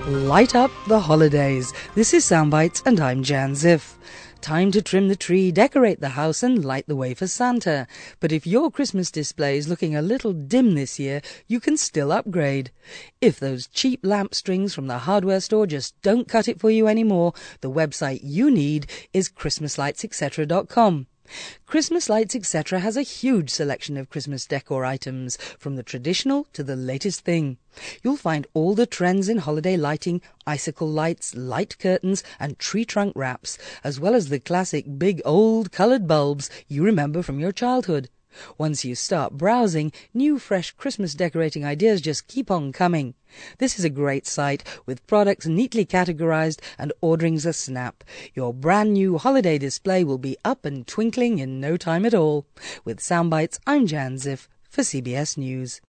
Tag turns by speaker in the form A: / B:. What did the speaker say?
A: Light up the holidays. This is Soundbites and I'm Jan Ziff. Time to trim the tree, decorate the house and light the way for Santa. But if your Christmas display is looking a little dim this year, you can still upgrade. If those cheap lamp strings from the hardware store just don't cut it for you anymore, the website you need is christmaslightsetc.com. Christmas Lights Etc. has a huge selection of Christmas decor items, from the traditional to the latest thing. You'll find all the trends in holiday lighting, icicle lights, light curtains and tree trunk wraps, as well as the classic big old coloured bulbs you remember from your childhood. Once you start browsing, new fresh Christmas decorating ideas just keep on coming. This is a great site with products neatly categorized and ordering's a snap. Your brand new holiday display will be up and twinkling in no time at all. With Soundbites, I'm Jan Ziff for CBS News.